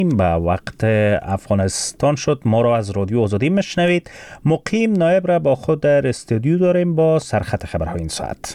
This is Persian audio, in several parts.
به وقت افغانستان شد. ما را از رادیو آزادی میشنوید. مقیم نایب را با خود در استودیو داریم با سرخط خبرهای این ساعت.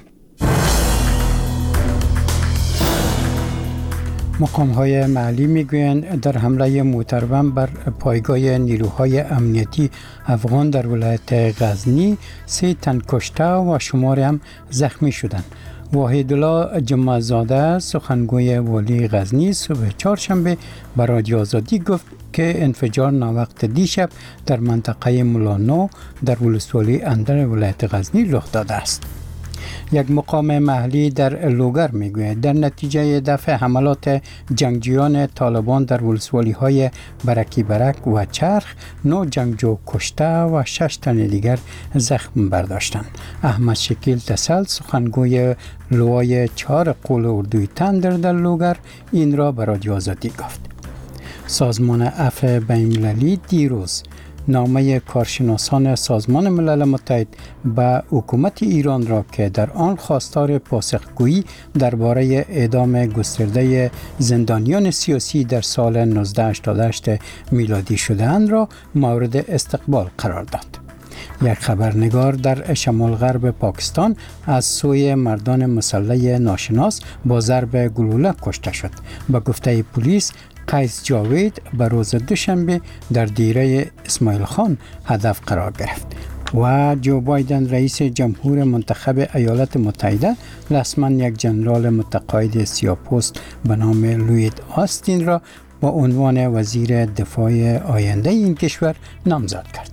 مقام‌های محلی میگویند در حمله موتربم بر پایگاه نیروهای امنیتی افغان در ولایت غزنی 3 تن کشته و شماری هم زخمی شدند. وحیدالله جمعه‌زاده سخنگوی والی غزنی صبح چهارشنبه به رادیو آزادی گفت که انفجار ناوقت دیشب در منطقه مولانو در ولسوالی اندر ولایت غزنی رخ داده است. یک مقام محلی در لوگر میگوید در نتیجه دفع حملات جنگجویان طالبان در ولسوالی‌های برکی برک و چرخ 9 جنگجو کشته و 6 تن دیگر زخم برداشتند. احمد شکیل تسل سخنگوی لوای 4 قول اردوی تندر در لوگر این را به رادیو آزادی گفت. سازمان عفو بین‌المللی دیروز نامه کارشناسان سازمان ملل متحد به حکومت ایران را که در آن خواستار پاسخگویی درباره اعدام گسترده زندانیان سیاسی در سال 1988 میلادی شده‌اند را مورد استقبال قرار داد. یک خبرنگار در شمال غرب پاکستان از سوی مردان مسلح ناشناس با ضرب گلوله کشته شد. به گفته پلیس قیس جاوید به روز دوشنبه در دیره اسماعیل خان هدف قرار گرفت و جو بایدن رئیس جمهور منتخب ایالات متحده رسما یک جنرال متقاعد سیاه‌پوست به نام لوید آستین را با عنوان وزیر دفاع آینده این کشور نامزد کرد.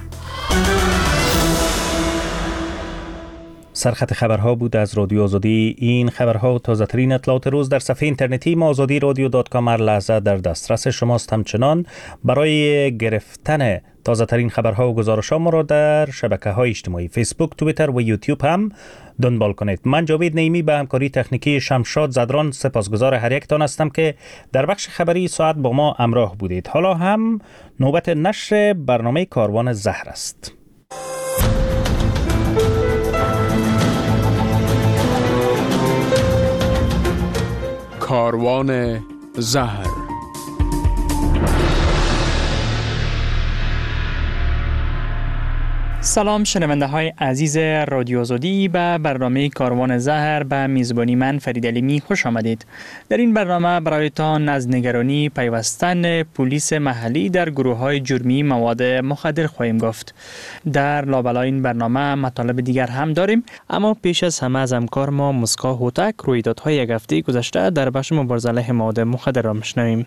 سرخط خبرها بود از رادیو آزادی. این خبرها و تازه ترین اطلاعات روز در صفحه اینترنتی ما azadiradyo.com هر لحظه در دسترس شماست. همچنان برای گرفتن تازه ترین خبرها و گزارش‌ها ما را در شبکه‌های اجتماعی فیسبوک، توییتر و یوتیوب هم دنبال کنید. من جاوید نیمی به همکاری تکنیکی شمشاد زدران سپاسگزار هر یکتان هستم که در بخش خبری ساعت با ما همراه بودید. حالا هم نوبت نشر برنامه کاروان زهر است. کاروان زهر. سلام شنونده های عزیز رادیو آزادی، به برنامه کاروان زهر به میزبانی من فرید علیمی خوش آمدید. در این برنامه برایتان از نگرانی پیوستن پلیس محلی در گروه های جرمی مواد مخدر خواهیم گفت. در لابلای این برنامه مطالب دیگر هم داریم، اما پیش از همه از همکار ما مسکا هوتک رویدادهای یک هفته گذشته در بخش مبارزه علیه مواد مخدر را میشنویم.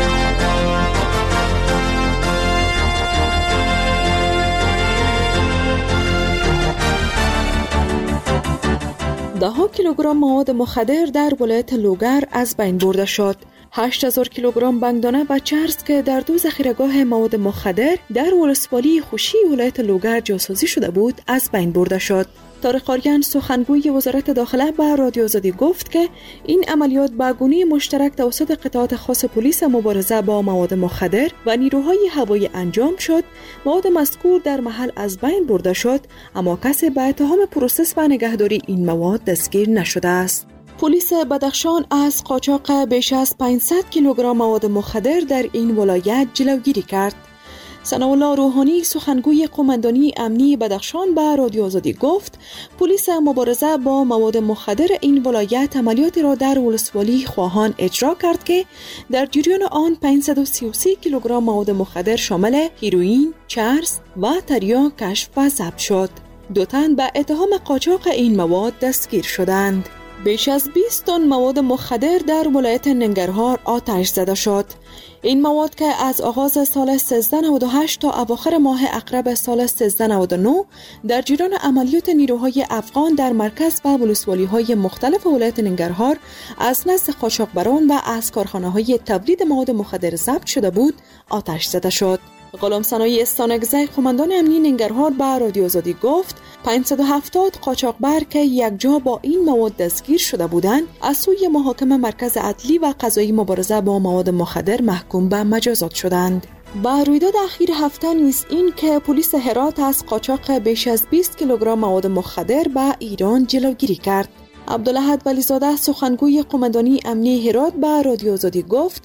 ده‌ها کیلوگرم مواد مخدر در ولایت لوگر از بین برده شد. 8000 کیلوگرم بنگدانه و چرس که در 2 ذخیره‌گاه مواد مخدر در ولسوالی خوشی ولایت لوگر جاسازی شده بود از بین برده شد. طارق قاریان سخنگوی وزارت داخله به رادیو آزادی گفت که این عملیات به گونه مشترک توسط قطعات خاص پلیس مبارزه با مواد مخدر و نیروهای هوایی انجام شد. مواد مذکور در محل از بین برده شد، اما کسی به اتهام پروسس و نگهداری این مواد دستگیر نشده است. پلیس بدخشان از قاچاق بیش از 500 کیلوگرم مواد مخدر در این ولایت جلوگیری کرد. ثناءالله روحانی سخنگوی قماندانی امنی بدخشان به رادیو آزادی گفت پلیس مبارزه با مواد مخدر این ولایت عملیاتی را در ولسوالی خواهان اجرا کرد که در جریان آن 533 کیلوگرم مواد مخدر شامل هیروئین، چرس و تریاک کشف و ضبط شد. 2 تن به اتهام قاچاق این مواد دستگیر شدند. بیش از 20 تن مواد مخدر در ولایت ننگرهار آتش زده شد. این مواد که از آغاز سال 1398 تا اواخر ماه اقرب سال 1399 در جریان عملیات نیروهای افغان در مرکز و ولسوالی‌های مختلف ولایت ننگرهار از نزد قاچاقبران و از کارخانه‌های تولید مواد مخدر ضبط شده بود، آتش زده شد. غلام ثنایی استانکزی قماندان امنی ننگرهار به رادیو آزادی گفت 570 قاچاقبر که یکجا با این مواد دستگیر شده بودند از سوی محاکم مرکز عدلی و قضایی مبارزه با مواد مخدر محکوم به مجازات شدند. با رویداد اخیر هفته نیز این که پلیس هرات از قاچاق بیش از 20 کیلوگرم مواد مخدر به ایران جلوگیری کرد. عبدالاحد ولیزاده سخنگوی قماندانی امنی هرات به رادیو آزادی گفت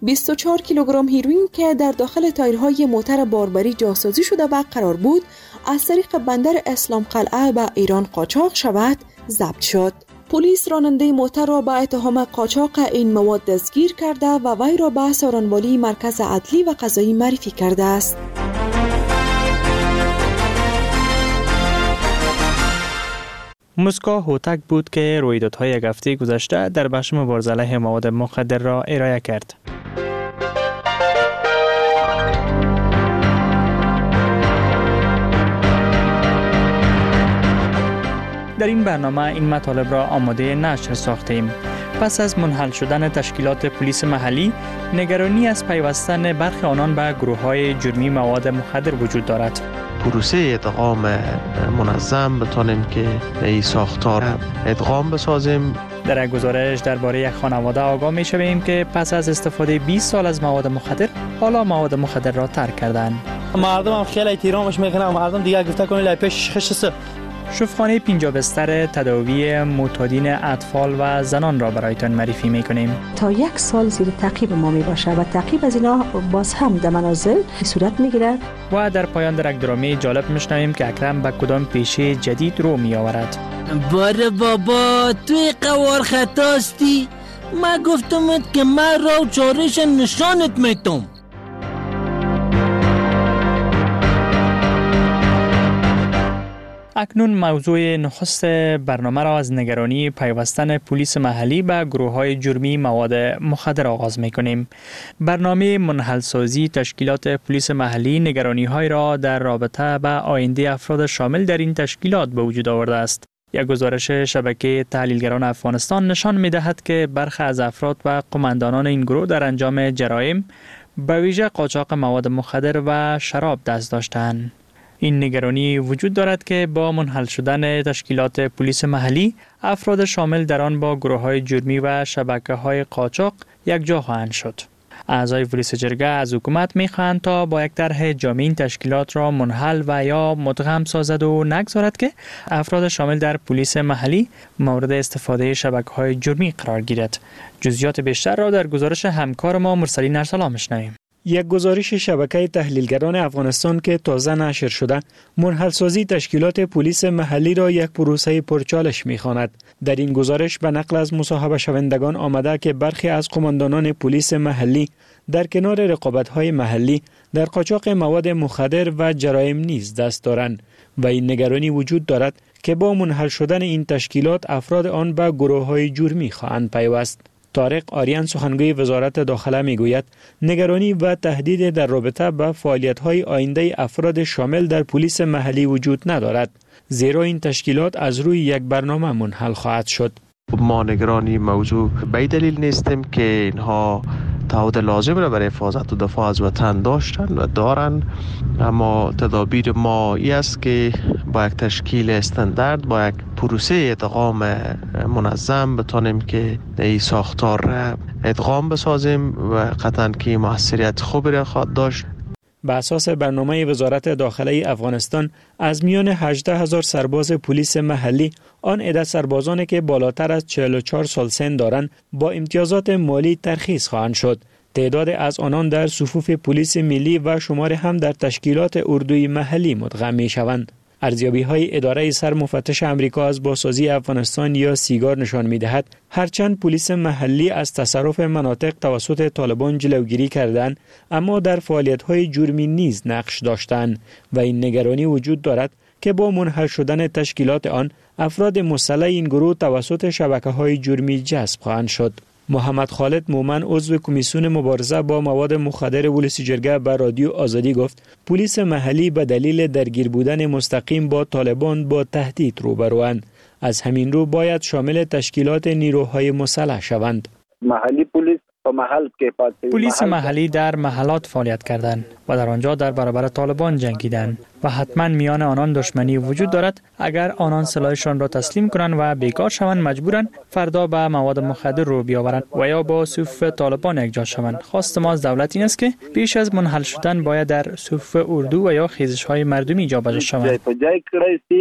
24 کیلوگرم هیروئین که در داخل تایرهای موتر باربری جاسازی شده و قرار بود از طریق بندر اسلام قلعه به ایران قاچاق شود ضبط شد. پلیس راننده موتر را به اتهام قاچاق این مواد دستگیر کرده و وی را به سارنوالی مرکز عدلی و قضایی معرفی کرده است. مسکو هوتک بود که رویدادهای یک هفته گذشته در بخش مبارزه علیه مواد مخدر را ارائه کرد. در این برنامه این مطالب را آماده نشر ساختیم. پس از منحل شدن تشکیلات پلیس محلی، نگرانی از پیوستن برخی آنان به گروه‌های جرمی مواد مخدر وجود دارد. پروسه ادغام منظم بتونیم که این ساختار ادغام بسازیم. در یک گزارش درباره یک خانواده آگاه می‌شویم که پس از استفاده 20 سال از مواد مخدر، حالا مواد مخدر را ترک کردند. مردم هم خیلی احترامش میکنن، مردم دیگه گفته کنه پیش خشسه. شفاخانه 50 بستر تداوی معتادین اطفال و زنان را برایتان معرفی میکنیم. تا 1 سال زیر تعقیب ما می باشه و تعقیب از اینا باز هم در منازل صورت میگیرد. و در پایان در یک درامه جالب میشنویم که اکرم به کدام پیشه جدید رو می آورد. باره بابا توی قوار خطاستی، من گفتمت که من را چارش نشانت میتم. اکنون موضوع نخست برنامه را از نگرانی پیوستن پلیس محلی به گروه‌های جرمی مواد مخدر آغاز می‌کنیم. برنامه منحل‌سازی تشکیلات پلیس محلی نگرانی‌های را در رابطه با آینده افراد شامل در این تشکیلات به وجود آورده است. یک گزارش شبکه تحلیلگران افغانستان نشان می‌دهد که برخی از افراد و قماندانان این گروه در انجام جرایم به ویژه قاچاق مواد مخدر و شراب دست داشتند. این نگرانی وجود دارد که با منحل شدن تشکیلات پلیس محلی، افراد شامل در آن با گروه‌های جرمی و شبکه‌های قاچاق یکجا خواهند شد. اعضای پلیس جرگه از حکومت می‌خواهند تا با یک طرح جامع این تشکیلات را منحل و یا مدغم سازد و نگذارد که افراد شامل در پلیس محلی مورد استفاده شبکه‌های جرمی قرار گیرد. جزئیات بیشتر را در گزارش همکار ما مرسلین ارسلان می‌شنویم. یک گزارش شبکه تحلیلگران افغانستان که تازه نشر شده، منحل‌سازی تشکیلات پلیس محلی را یک پروسه پرچالش می‌خواند. در این گزارش به نقل از مصاحبه شوندگان آمده که برخی از قماندانان پلیس محلی در کنار رقابت‌های محلی در قاچاق مواد مخدر و جرایم نیز دست دارند و این نگرانی وجود دارد که با منحل شدن این تشکیلات افراد آن به گروه‌های جرمی خواهند پیوست. طارق آریان سخنگوی وزارت داخله میگوید نگرانی و تهدید در رابطه با فعالیت‌های آینده افراد شامل در پلیس محلی وجود ندارد، زیرا این تشکیلات از روی یک برنامه منحل خواهد شد. ما نگرانی موضوع به دلیل نیستیم که اینها تعهد لازم را برای حفاظت و دفاع از وطن داشتن و دارن، اما تدابیر ما ای است که با یک تشکیل استاندارد، با یک پروسه ادغام منظم بتونیم که این ساختار را ادغام بسازیم و قطعاً که موثریت خوبی را خواهد داشت. به اساس برنامه وزارت داخله افغانستان از میان 18,000 سرباز پلیس محلی، آن عدد سربازانی که بالاتر از 44 سال سن دارند با امتیازات مالی ترخیص خواهند شد. تعداد از آنان در صفوف پلیس ملی و شمار هم در تشکیلات اردوی محلی مدغم می شوند. ارزیابی‌های اداره سرمفتش آمریکا از بازسازی افغانستان یا سیگار نشان می‌دهد هرچند پلیس محلی از تصرف مناطق توسط طالبان جلوگیری کردند، اما در فعالیت‌های جرمی نیز نقش داشتند و این نگرانی وجود دارد که با منحل شدن تشکیلات آن افراد مسلح این گروه توسط شبکه‌های جرمی جذب خواهند شد. محمد خالد مومن عضو کمیسیون مبارزه با مواد مخدر ولسی جرگه به رادیو آزادی گفت پلیس محلی به دلیل درگیر بودن مستقیم با طالبان با تهدید روبروند. از همین رو باید شامل تشکیلات نیروهای مسلح شوند. محلی پلیس محلی در محلات فعالیت کردند و در آنجا در برابر طالبان جنگیدند و حتما میان آنان دشمنی وجود دارد. اگر آنان سلاحشان را تسلیم کنند و بیکار شوند مجبورند فردا به مواد مخدر رو بیاورند و یا با صفوف طالبان یکجا شوند. خواست ما از دولت این است که پیش از منحل شدن باید در صفوف اردو و یا خیزش‌های مردمی جابجا شوند.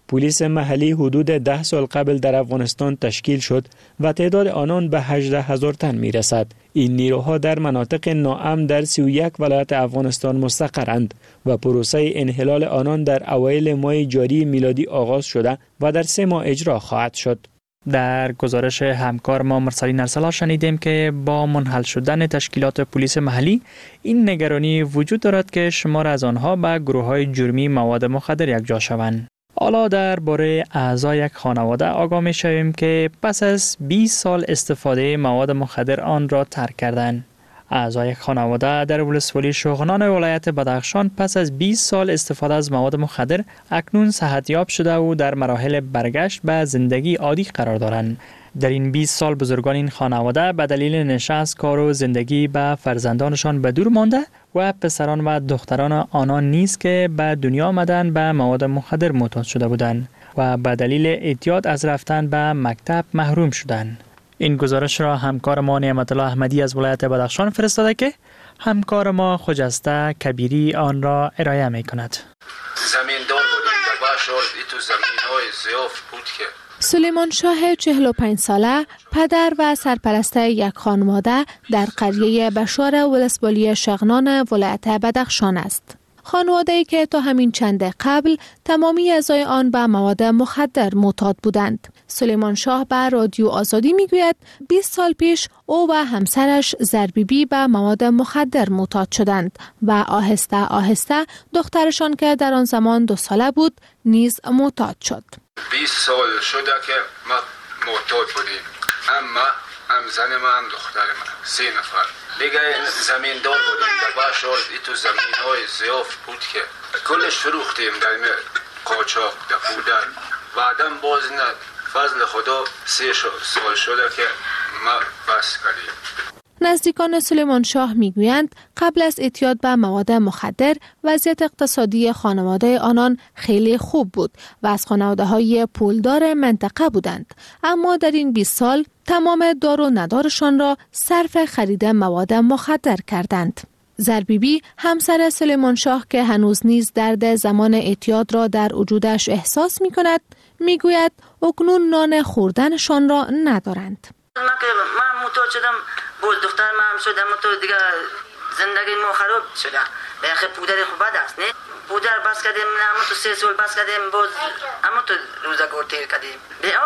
پلیس محلی حدود 10 سال قبل در افغانستان تشکیل شد و تعداد آنان به 18,000 تن می رسد. این نیروها در مناطق ناامن در 31 ولایت افغانستان مستقرند و پروسه انحلال آنان در اوایل ماه جاری میلادی آغاز شده و در 3 ماه اجرا خواهد شد. در گزارش همکار ما مرسلین ارسلا شنیدیم که با منحل شدن تشکیلات پلیس محلی این نگرانی وجود دارد که شمار از آنها به گروه‌های جرمی مواد مخدر یکجا شوند. حالا درباره اعضای یک خانواده آگاه می‌شویم که پس از 20 سال استفاده مواد مخدر آن را ترک کردند. اعضای یک خانواده در ولسوالی شغنان ولایت بدخشان پس از 20 سال استفاده از مواد مخدر اکنون صحتیاب شده و در مراحل برگشت به زندگی عادی قرار دارند. در این 20 سال بزرگان این خانواده به دلیل نشست کار و زندگی به فرزندانشان به دور مانده و پسران و دختران آنان نیز که به دنیا آمدند به مواد مخدر معتاد شده بودند و به دلیل اعتیاد از رفتن به مکتب محروم شدند. این گزارش را همکار ما نعمت الله احمدی از ولایت بدخشان فرستاده که همکار ما خجسته کبیری آن را ارائه می کند. زمیندار بودیم در باشور تو زمین‌های زیاف بود که سلیمان شاه 45 ساله پدر و سرپرست یک خانواده در قریه بشار ولسوالی شغنان ولایت بدخشان است. خانواده‌ای که تا همین چند قبل تمامی اعضای آن به مواد مخدر معتاد بودند. سلیمان شاه به رادیو آزادی میگوید 20 سال پیش او و همسرش زربیبی به مواد مخدر معتاد شدند و آهسته آهسته دخترشان که در آن زمان 2 ساله بود نیز معتاد شد. 20 سال شده که ما معتاد بودیم، اما هم زن ما هم دختر ما 3 نفر دیگه زمیندار بودیم در باشور تو زمین‌های زیاف بود که کلش فروختیم در قاچاق در پودر. بعدم باز نه فضل خدا 3 سال شده که ما بس کردیم. نزدیکان سلیمان شاه میگویند قبل از اعتیاد به مواد مخدر وضعیت اقتصادی خانواده آنان خیلی خوب بود و از خانواده‌های پولدار منطقه بودند، اما در این 20 سال تمام دار و ندارشان را صرف خرید مواد مخدر کردند. زربیبی همسر سلیمان شاه که هنوز نیز درد زمان اعتیاد را در وجودش احساس می کند می گوید اکنون نان خوردنشان را ندارند. من معتاد شدم، باز دختر من هم شدم، تو دیگه زندگی ما خراب شده. بخیر پودر خوب بد است نه؟ پودر بس کردیم، اما تو 3 سال بس کردیم، باز اما تو روزگار تیر کردیم.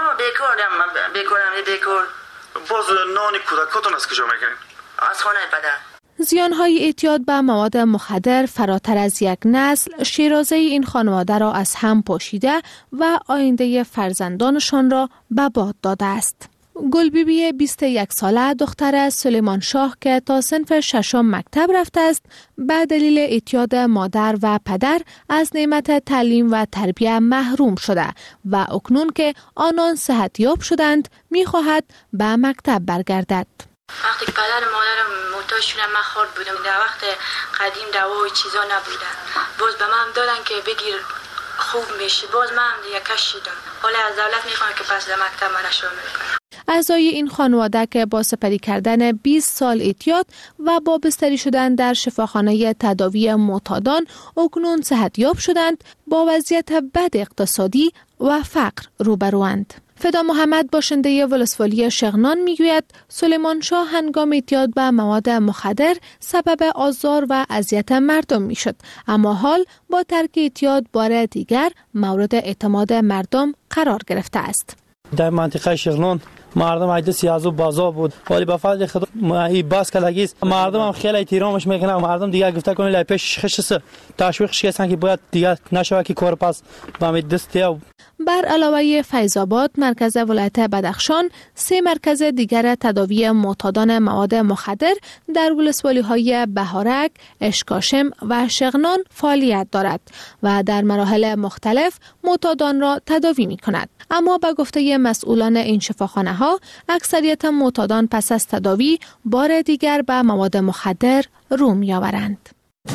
بیکار باز نان کودکاتون از کجا میگیرین؟ از خانه پدر. زیانهای اعتیاد به مواد مخدر فراتر از یک نسل شیرازه این خانواده را از هم پاشیده و آینده فرزندانشان را به باد داده است. گلبیبی 21 ساله دختر سلیمان شاه که تا صنف 6 مکتب رفته است به دلیل اعتیاد مادر و پدر از نعمت تعلیم و تربیت محروم شده و اکنون که آنان صحتیاب شدند می‌خواهد به مکتب برگردد. وقتی که پدر مادرم معتاد شدن من خورد بودم، در وقت قدیم دوا و چیزا نبودن، باز به من دادن که بگیر خوب میشه، باز من دیگه کشیدم. حالا از دولت میخوام که پس در مکتب من شامل کنم. اعضای این خانواده که با سپری کردن 20 سال اعتیاد و با بستری شدن در شفاخانه تداوی معتادان اکنون صحتیاب شدند، با وضعیت بد اقتصادی و فقر روبروند. فدا محمد باشنده ولسوالی شغنان میگوید سلیمان شاه هنگام اعتیاد به مواد مخدر سبب آزار و اذیت مردم میشد، اما حال با ترک اعتیاد بار دیگر مورد اعتماد مردم قرار گرفته است. در منطقه شغنان مردم عجز سیازو بازار بود، ولی با فضل خدا این باز کلاگیست مردم هم خیلی احترامش میکنن. مردم دیگه گفته کنه لای پیش خشس تشویقش کردن که باید دیگه نشوه که کار پس با می دسته. بر علاوه فیض آباد مرکز ولایت بدخشان 3 مرکز دیگر تداوی معتادان مواد مخدر در ولسوالی‌های بهارک، اشکاشم و شغنان فعالیت دارد و در مراحل مختلف معتادان را تداوی می‌کند. اما به گفته مسئولان این شفاخانه‌ها اکثریت معتادان پس از تداوی بار دیگر به مواد مخدر رو می‌آورند.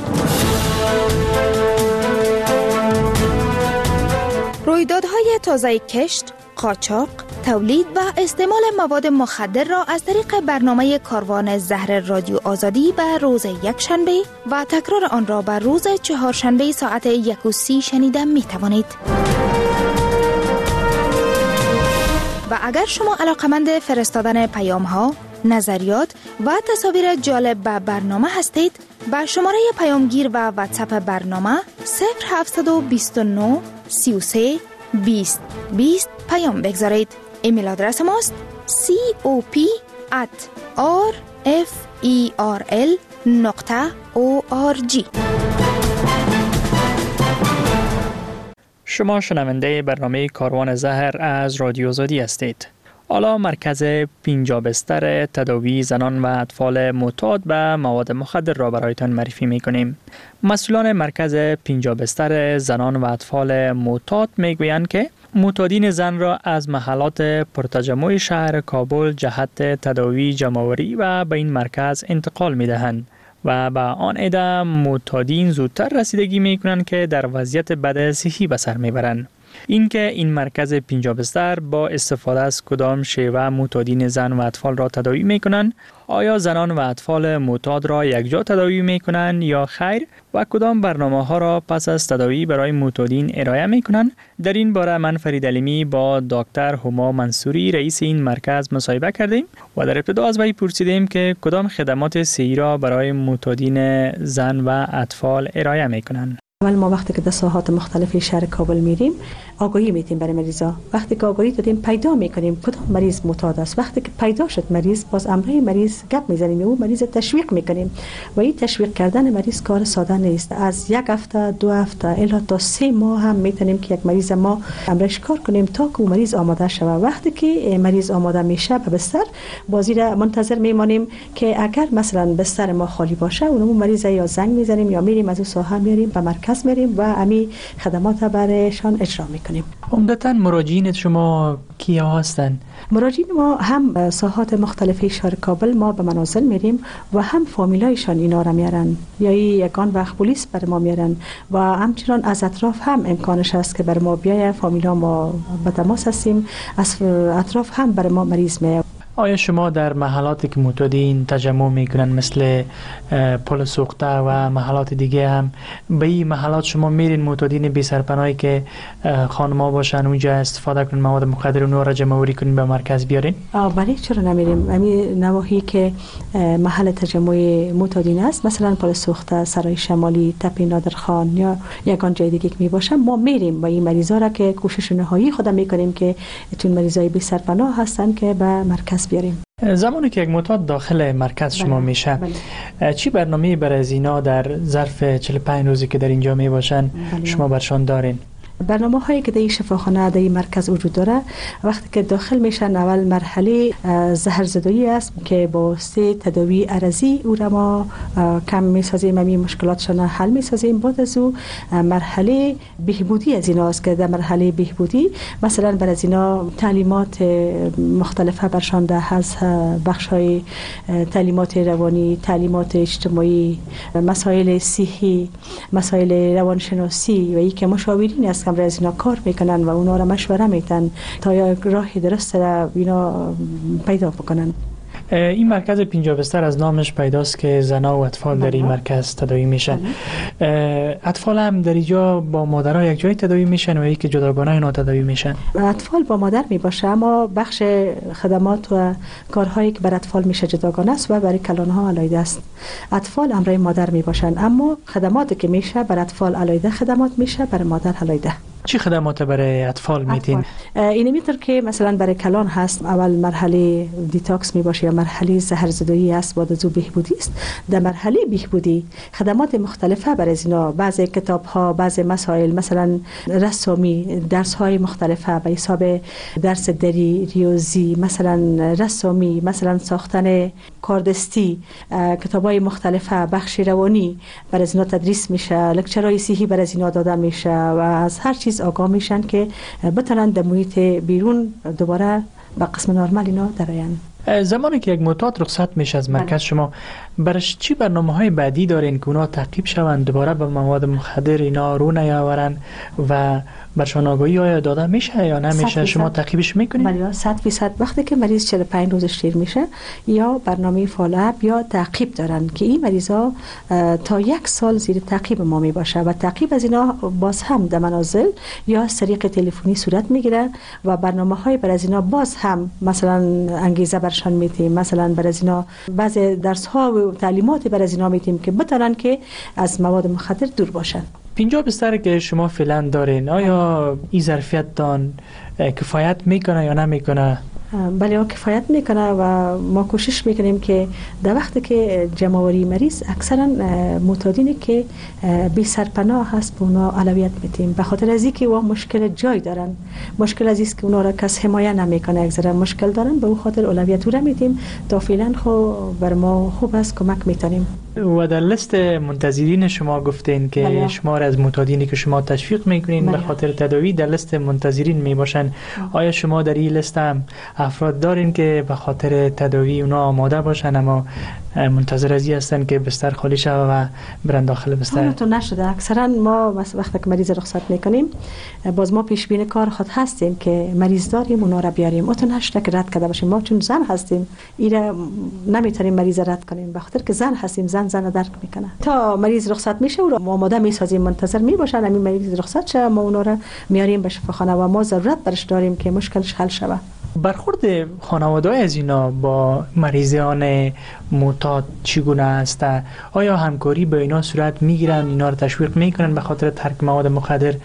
رویدادهای تازه کشت، قاچاق، تولید و استعمال مواد مخدر را از طریق برنامه کاروان زهر رادیو آزادی به روز یکشنبه و تکرار آن را به روز چهارشنبه ساعت 1:30 شنیده می توانید. و اگر شما علاقمند فرستادن پیام ها، نظریات و تصاویر جالب به برنامه هستید، با شماره پیامگیر و واتساپ برنامه 0729 33 20 20 پیام بگذارید. ایمیل آدرس ماست cop@rferl.org. شما شنونده برنامه کاروان زهر از رادیو آزادی هستید. حالا مرکز 50 بستر تداوی زنان و اطفال معتاد به مواد مخدر را برایتان معرفی می‌کنیم. مسئولان مرکز 50 بستر زنان و اطفال معتاد می‌گویند که معتادین زن را از محلات پرتجمع شهر کابل جهت تداوی جمع‌آوری و به این مرکز انتقال می‌دهند و به آن عده معتادین زودتر رسیدگی می‌کنند که در وضعیت بد صحی به سر می‌برند. اینکه این مرکز 50 بستر با استفاده از کدام شیوه معتادین زن و اطفال را تداوی می‌کنند، آیا زنان و اطفال معتاد را یکجا تداوی می‌کنند یا خیر، و کدام برنامه‌ها را پس از تداوی برای معتادین ارائه می‌کنند، در این باره من فرید علیمی با دکتر هما منصوری رئیس این مرکز مصاحبه کردیم و در ابتدا از وی پرسیدیم که کدام خدمات صحی را برای معتادین زن و اطفال ارائه می‌کنند. اول ما وقتی که در ساحات مختلف شهر کابل میریم آگاهی میدیم برای مریضا. وقتی که آگاهی دادیم پیدا میکنیم کدام مریض معتاد است. وقتی که پیدا شد مریض، باز امروی مریض گپ میزنیم، او مریض تشویق میکنیم و این تشویق کردن مریض کار ساده نیست. از یک هفته، 2 هفته الی تا 3 ماه هم میتونیم که یک مریض ما امروش کار کنیم تا که مریض آماده شود. وقتی که مریض آماده میشه به بستر، بازی را منتظر میمانیم که اگر مثلا بستر ما خالی باشه اون مریض یا زنگ میزنیم یا میریم از اون ساحه میاریم به مرکز میریم و امی خدمات برایشان اجرا میکنیم. عمدتاً مراجعین شما کیا هستند؟ مراجعین ما هم ساحات مختلف شهر کابل ما به منازل میریم و هم فامیلایشان اینا را میارن یا یگان وقت پلیس بر ما میارن و همچنان از اطراف هم امکانش هست که بر ما بیای فامیلا ما به تماس هستیم، از اطراف هم بر ما مریض میاد. آیا شما در محلاتی که معتادین تجمع میکنن مثل پل سوخته و محلات دیگه هم به این محلات شما میرین معتادین بی سرپناهی که خانما باشن اونجا استفاده کنن مواد مخدر اونها را جمع آوری کنین به مرکز بیارین؟ بله، چرا نمیریم؟ همین نواحی که محل تجمع معتادین است، مثلا پل سوخته، سرای شمالی، تپه نادرخان یا یگان جای دیگه که می باشه، ما میریم و این مریضا را که کوشش نهایی خودم میکنیم که چون مریضای بی سرپناه هستن که به مرکز بیاریم. زمانی که یک معتاد داخل مرکز شما میشه، چی برنامه‌ای برای از اینا در ظرف 45 روزی که در اینجا می باشن شما برشان دارین؟ برنامه هایی که در این شفاخانه در این مرکز وجود داره، وقتی که داخل میشن اول مرحله زهرزدایی است که با 3 تداوی عرضی او را ما کم میسازیم، همین مشکلاتشان حل میسازیم. بعد از او مرحله بهبودی از اینا است که در مرحله بهبودی مثلا بر از اینا تعلیمات مختلفه برشان ده از بخش های تعلیمات روانی، تعلیمات اجتماعی، مسائل صحی، مسائل روانشناسی و ای که مشاورین است که از اینا کار میکنن و اونا را مشوره میتن تا یا راه درست را اینا پیدا بکنن. این مرکز 50 بستر از نامش پیداست که زنا و اطفال در این مرکز تداوی میشن. اطفال هم در اینجا با مادرها یک جای تداوی میشن و یکی جداگانه اینا تداوی میشن؟ اطفال با مادر میباشه، اما بخش خدمات و کارهایی که بر اطفال میشه جداگانه است و برای کلانها علیده است. اطفال همراه مادر میباشن، اما خدماتی که میشه بر اطفال علیده خدمات میشه بر مادر علیده. چی خدمات برای اطفال میتین؟ این میتر که مثلا برای کلان هست، اول مرحله دیتاکس میباشه یا مرحله زهرزدایی است، بعد از او بهبودی است. در مرحله بهبودی خدمات مختلفه برای اینا، بعضی کتاب ها، بعضی مسائل، مثلا رسمی، درس های مختلفه به حساب درس دری، ریاضی، مثلا رسمی، مثلا ساختن کاردستی، کتاب های مختلفه، بخش روانی برای اینا تدریس میشه، لکچرهای صحی برای اینا داده میشه و از هر چیز آگاه میشن که بتونن در محیط بیرون دوباره به قسم نرمال اینا درآیند. زمانی که یک معتاد رخصت میشه از مرکز شما، برش چی برنامه‌های بعدی دارین که اونا تعقیب شوند دوباره به مواد مخدر اینا رو نیاورن و برشان آگاهی آیا داده میشه یا نمیشه؟ شما تعقیبش میکنید؟ بله 100% وقتی که مریض 45 روزش تیر میشه یا برنامه فالوآپ یا تعقیب دارن که این مریضا تا 1 سال زیر تعقیب ما می باشه و تعقیب از اینا باز هم در منازل یا از طریق تلفنی صورت میگیره و برنامه های بر از اینا باز هم مثلا انگیزه برشان میتیم، مثلا بر از اینا بعض درس ها و تعلیمات بر از اینا میتیم که بتونن که از مواد مخدر دور باشن. 50 بستر که شما فعلا دارین آیا این ظرفیت دان کفایت میکنه یا نمیکنه؟ بله کفایت میکنه و ما کوشش میکنیم که در وقتی که جمع‌آوری مریض اکثرا معتادینی که بی سرپناه هست به اونا اولویت میدیم، به خاطر از اینکه و مشکل جای دارن، مشکل از است که اونا را کس حمایت نمیکنه، اکثرا مشکل دارن، به اون خاطر اولویت رو میدیم تا فعلا خو بر ما خوب است کمک میتونیم. و در لیست منتظرین شما گفتین که بله. شمار از معتادینی که شما تشویق میکنین به خاطر تداوی در لیست منتظرین میباشن، آیا شما در این لیست هم افراد دارین که به خاطر تداوی اونا آماده باشن اما منتظر ازی هستن که بستر خالی شوه و برن داخل بستر؟ تو نشده. اکثرا ما وقتی که مریض رخصت میکنیم باز ما پیش بین کار خود هستیم که مریض داریم اونا را بیاریم، تو نشده که رد کرده باشیم. ما چون زن هستیم ایره نمیتونیم مریض رد کنیم به خاطر که زن هستیم، زن درک میکنه. تا مریض رخصت میشه و ما آماده میسازیم، منتظر میباشن همین مریض رخصت شه، ما اونا را میاریم به شفاخانه و ما ضرورت برش داریم که مشکلش حل شود. برخورد خانواده‌های از اینا با مریضان معتاد چگونه است؟ آیا همکاری با اینا صورت میگیرن، اینا رو تشویق میکنن به خاطر ترک مواد مخدر؟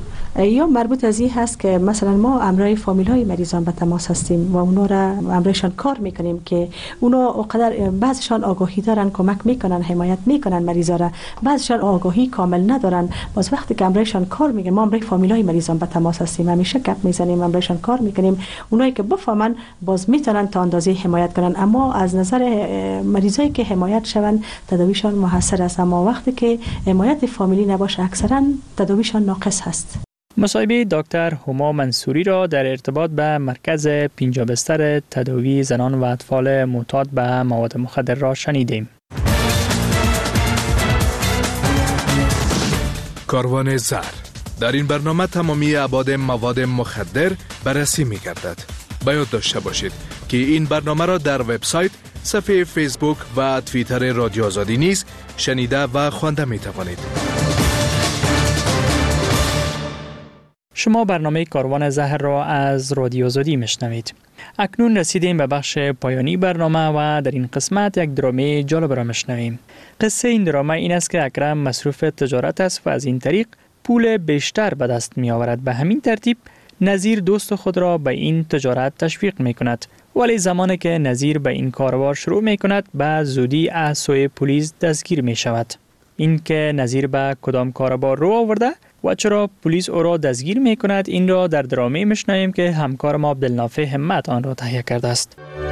یا مربوط از این هست که مثلا ما امرای فامیل های مریضان به تماس هستیم و اونا را امرایشان کار میکنیم که اونا اقدر بعضشان آگاهی دارن، کمک میکنن، حمایت میکنن مریضا را، بعضشان آگاهی کامل ندارن. باز وقتی که امرایشان کار میکنیم، ما امرای فامیل های مریضان به تماس هستیم، همیشه گپ میزنیم، امرایشان کار میکنیم، اونایی که بفهمن باز میتونن تا اندازه حمایت کنن. اما از نظر مریضایی که حمایت شون تداویشان موثر است، اما وقتی که حمایت فامیلی نباشه اکثرا تداویشان ناقص هست. مصاحبه دکتر هما منصوری را در ارتباط به مرکز 50 بستر تداوی زنان و اطفال معتاد به مواد مخدر را شنیدیم. کاروان زهر. در این برنامه تمامی ابعاد مواد مخدر بررسی می گردد. باید داشته باشید که این برنامه را در وبسایت، صفحه فیسبوک و توییتر رادیو آزادی نیز شنیده و خوانده می توانید. شما برنامه کاروان زهر را از رادیو آزادی میشنوید. اکنون رسیدیم به بخش پایانی برنامه و در این قسمت یک درامه جالب را میشنویم. قصه این درامه این است که اکرم مصروف تجارت است و از این طریق پول بیشتر به دست می آورد. به همین ترتیب نظیر دوست خود را به این تجارت تشویق می کند. ولی زمانی که نظیر به این کاروبار شروع می کند به زودی از سوی پلیس دستگیر می شود. این که نظیر به کدام کاروبار رو آورده و چرا پلیس او را دستگیر می کند این را در درامه میشنویم که همکار ما عبدالنافع همت آن را تهیه کرده است.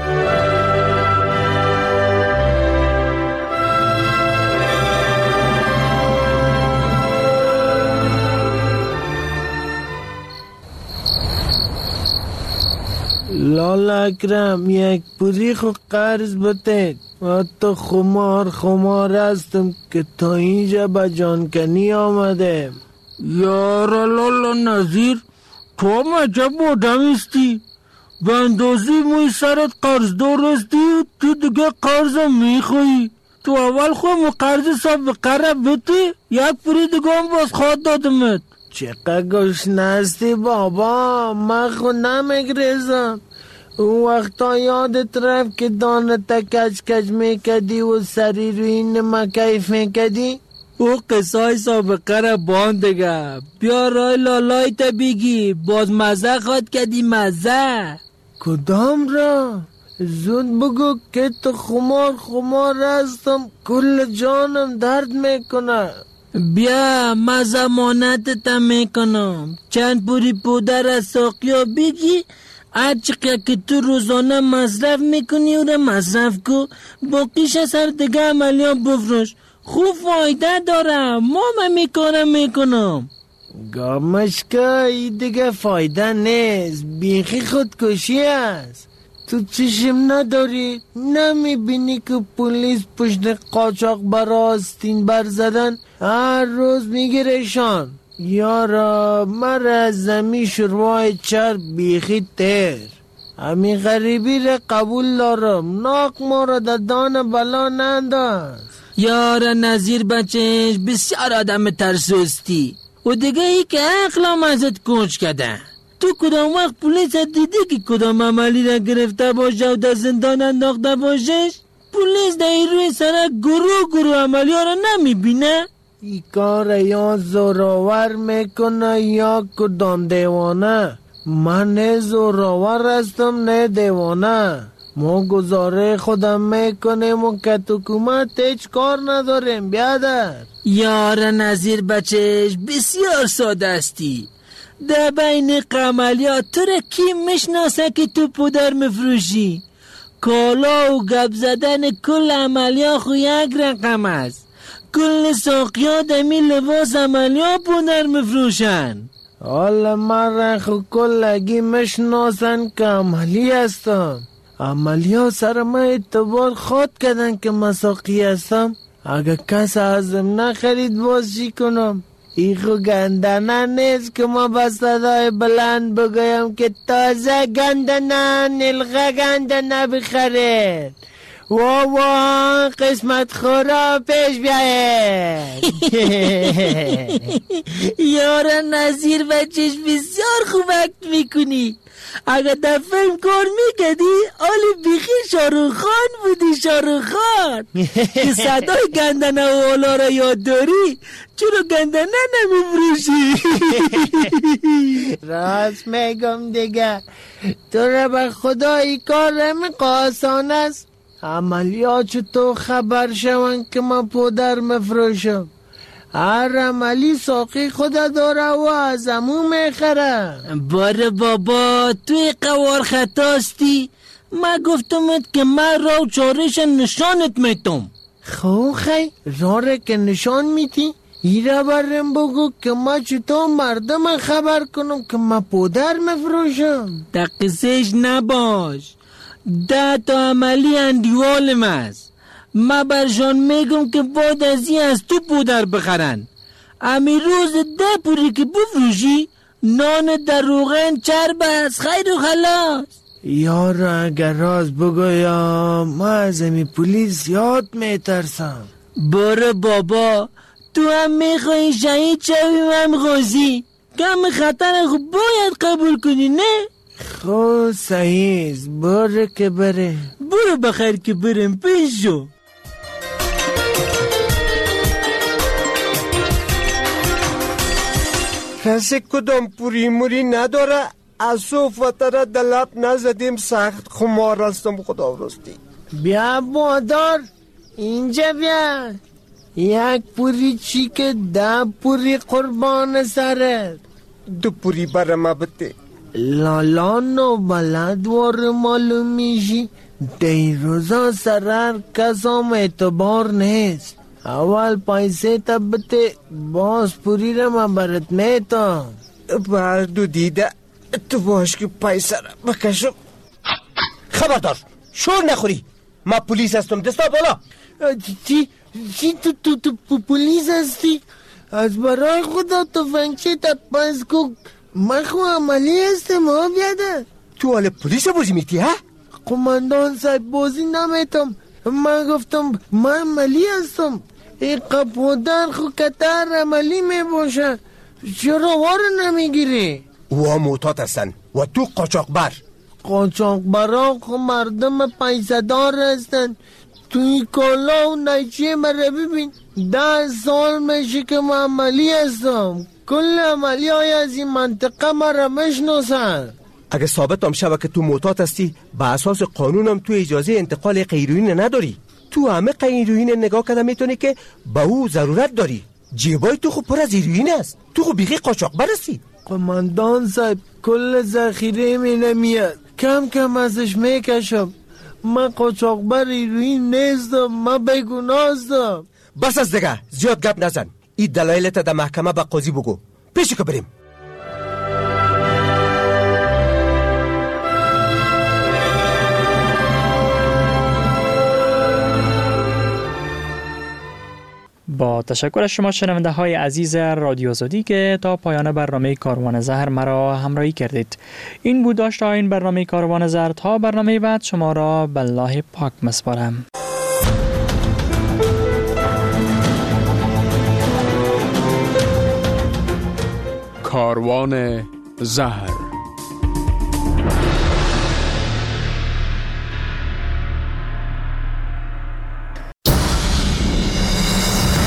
لالا اکرم یک پولی خو قرض بده، و تو خمار هستم که تا اینجا به جانکنی آمده. یارا لالا نظیر، تو هم عجب آدم استی، به اندازه موی سرت قرض دارستی تو دیگه قرضم میخوایی. تو اول خواهم قرض سابقه را بده، یک پولی دیگه هم باز خواهد دادمت. چقدر گشنه هستی بابا، من خود نمیگریزم. اون وقتا یادت رفت که دانت کچ میکدی و سری روی نمک کیف میکدی؟ او قصه های سابقه را باند دیگه. بیا رای لالای تا بگی، باز مزه خواد کدی مزه. کدام را؟ زود بگو که تو خمار هستم، کل جانم درد میکنه. بیا من زمانتت میکنم، چند پوری پودر از ساقیا بگی، هر چقدر که تو روزانه مصرف میکنی او را مصرف کن، باقیش سر دیگه عملیان بفروش، خوب فایده داره. ما میکارم میکنم. گامش که این دیگه فایده نیست، بیخی خودکشی است. تو چشم نداری؟ نمیبینی که پلیس پشت قاچاق برا آستین بر زدن هر روز میگیرشان؟ یارا مر از زمی شروع چر بیخی تر همین غریبی را قبول دارم ناک ما را در دان بلا ننداز. یارا نظیر بچهش بسیار آدم ترسوستی و دیگه ای که عقلم ازت کوچ کده. تو کدام وقت پولیس دیدی که کدام عملی را گرفته باشه و در زندان انداخته باشش؟ پولیس در روی سرک گروه عملی ها را نمیبینه؟ ای کار یا زوراور میکنه یا کدام دیوانه. من نه زوراور هستم نه دیوانه. ما گزاره خودم میکنیم و که تو حکومت هیچ کار نداریم بیادر. یار نظیر بچهش بسیار ساده استی. در بین قملیات تو را کی میشناسه که تو پودر مفروشی؟ کالا و گپ زدن کل عملیات خو یک رقم است. کل ساقیا دمی لباس عملیات پودر مفروشن. حالا من را خو کلگی میشناسن که عملی هستم. عملیات سر ما اعتبار خواد کردن که مساقی هستم. اگه کس ازم نخرید بازی کنم. ایخو گندنه نیست که ما با صدای بلند بگویم که تازه گندنه نلغه گندنه بخرید. وا قسمت خورا پیش بیاید. یارا نظیر بچهش بسیار خوب اکت میکنی. اگه در فیلم کار میکردی آلی بیخی شاروخ خان بودی شاروخ خان. که صدای گندنه و آلا را یاد داری چرا گندنه نمیفروشی؟ راست میگم دیگه. تو را به خدای کار آسان است. عملیات تو خبر شون که ما پودر مفروشم. هر عملی ساقی خود داره و از امو میخره. باره بابا توی قوار خطاستی. ما گفتمت که من را چارش نشانت میتم. خی راره که نشان میتی؟ ایره برم بگو که ما چطور مردم خبر کنم که ما پودر مفروشم. دقیقش نباش. 10 تا عملی اندیوالم است. ما برشان میگم که بعد از این از تو پودر بخرن. امی روز 10 پوری که بفروشی نان در روغن چرب است. خیر و خلاص. یارا اگر راز بگویم ما از امی پولیس یاد میترسم. باره بابا تو هم میخوایی شهید شویم هم غازی. کم خطر خوب باید قبول کنی نه؟ خب صحیح باره که بره. برو بخیر که برم پیش شو. کسی کدام پوری موری نداره. از صوفتره دلب نزدیم سخت خمار هستم خدا راستی. بیا بادار اینجا بیا. یک پوری چی که 10 پوری قربان سرت. 2 پوری برم بده. لالان و بلد وار معلوم میشی. دیروزا سرر کسام اعتبار نیست. اول پیسه تا بده باز پوری را من برات میتم. بردو دیده تو باش که پیسه را بکشم. خبردار شور نخوری. ما پولیس هستم دستا بالا. چی تو پولیس هستی؟ از برای خدا تفنگچه تا پس کو. من خو عملی هستم ها بیاده. تو حال پولیس بازی میتی ها؟ قماندان صاحب بازی نمیتم. من گفتم من عملی هستم. این قپودر خو کتر عملی میباشه. چرا وار نمیگیری؟ او معتاد هستن و تو قاچاقبر. قاچاقبرا خو مردم پیسه دار هستن. توی کالا و نیچه مره ببین 10 سال میشه که من عملی هستم. کل عملی های از این منطقه مرا میشناسن. اگه ثابت هم شود که تو معتاد هستی به اساس قانونم تو اجازه انتقال هیروئین نداری. تو همه هیروئین نگاه کرده میتونی که به او ضرورت داری. جیبای تو خود پر از هیروئین است. تو خود بیخی قاچاقبر هستی. قماندان صاحب کل ذخیره می نمیاد. کم کم ازش میکشم. من قاچاقبر هیروئین نیستم. من بیگناه هستم. بس از دیگه زیاد گپ نزن. این دلایلت در محکمه به قاضی بگو. پیش که بریم. با تشکر از شما شنونده های عزیز رادیو آزادی که تا پایان برنامه کاروان زهر مرا همراهی کردید. این بود داشته این برنامه کاروان زهر. تا برنامه بعد شما را به الله پاک مسپارم. کاروان زهر.